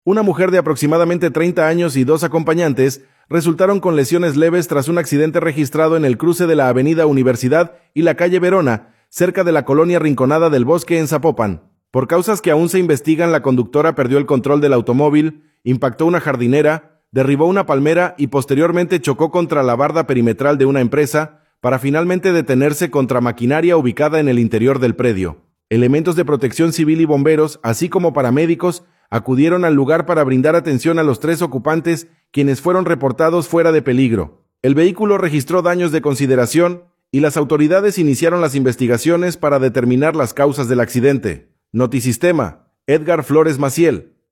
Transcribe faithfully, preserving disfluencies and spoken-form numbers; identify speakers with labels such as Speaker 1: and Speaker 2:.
Speaker 1: Una mujer de aproximadamente treinta años y dos acompañantes resultaron con lesiones leves tras un accidente registrado en el cruce de la avenida Universidad y la calle Verona, cerca de la colonia Rinconada del Bosque en Zapopan. Por causas que aún se investigan, la conductora perdió el control del automóvil, impactó una jardinera, derribó una palmera y posteriormente chocó contra la barda perimetral de una empresa para finalmente detenerse contra maquinaria ubicada en el interior del predio. Elementos de protección civil y bomberos, así como paramédicos, acudieron al lugar para brindar atención a los tres ocupantes, quienes fueron reportados fuera de peligro. El vehículo registró daños de consideración y las autoridades iniciaron las investigaciones para determinar las causas del accidente. Notisistema, Edgar Flores Maciel.